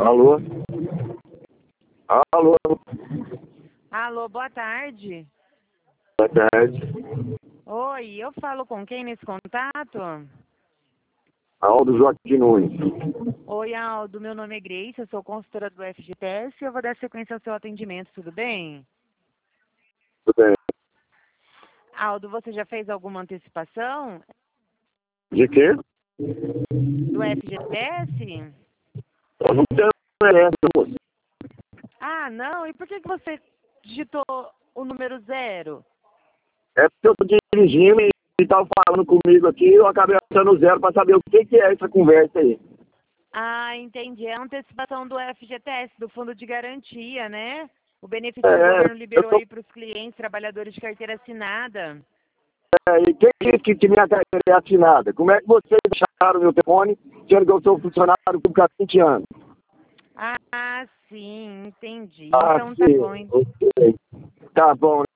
Alô? Alô? Alô, boa tarde. Boa tarde. Oi, eu falo com quem nesse contato? Aldo Joaquim Nunes. Oi, Aldo, meu nome é Grace, eu sou consultora do FGTS e eu vou dar sequência ao seu atendimento, tudo bem? Tudo bem? Aldo, você já fez alguma antecipação De quê? do FGTS? Eu não tenho essa, moço. Ah, não, e por que você digitou o número 0? É porque eu tô dirigindo e tava falando comigo aqui, eu acabei achando zero para saber o que é essa conversa aí. Ah, entendi, é a antecipação do FGTS, do Fundo de Garantia, né? O benefício que o É, governo eu liberou tô, aí para os clientes, trabalhadores de carteira assinada. e quem disse que minha carteira é assinada? Como é que vocês acharam meu telefone, sendo que eu sou funcionário público há 20 anos? Ah, sim, entendi. Ah, Então tá sim. bom. Ok. Tá bom.